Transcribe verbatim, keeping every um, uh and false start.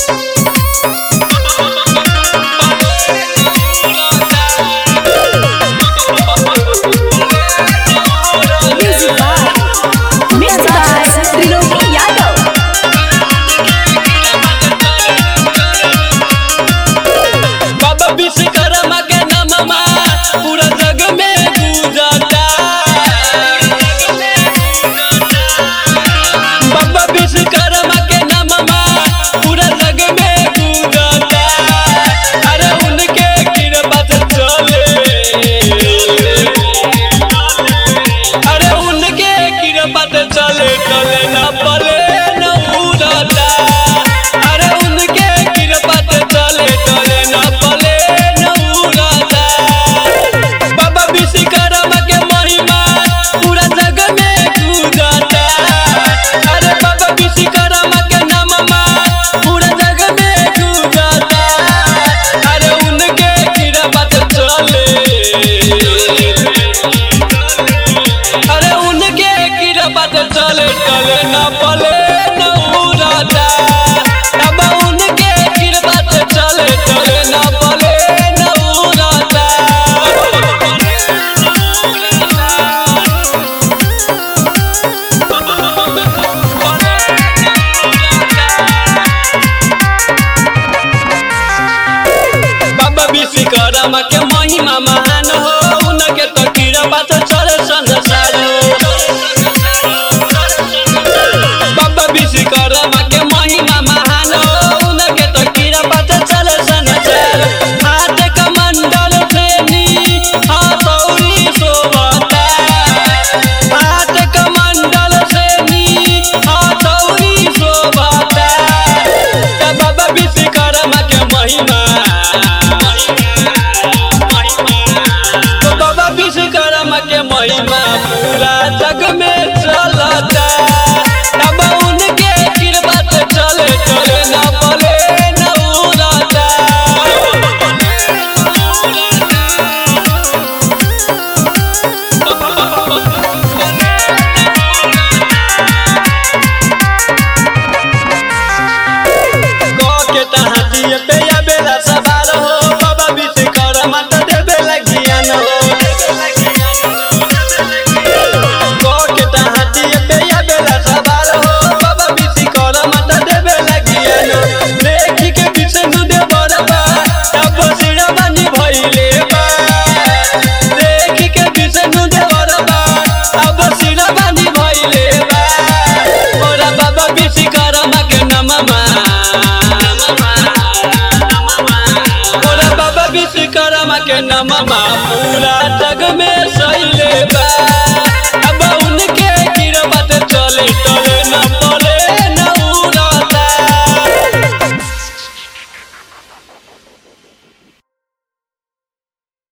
चले चले न पले न उड़ाता अब उनके कृपा से चले चले न पले न उड़ाता। बाबा विश्वकर्मा के महिमा महान हो उनके तो कृपा से चले संसार हो। विश्वकर्मा के महिमा महान हो उनके तो कृपा से चले संसार। हाथ कमंडल से हथौड़ी शोभता हाथ कमंडल से हथौड़ी शोभता। बाबा विश्वकर्मा के महिमा तो बाबा विश्वकर्मा के महिमा पूरा जग में चलता। विश्वकर्मा के नममा पूरा जग में सैले बा।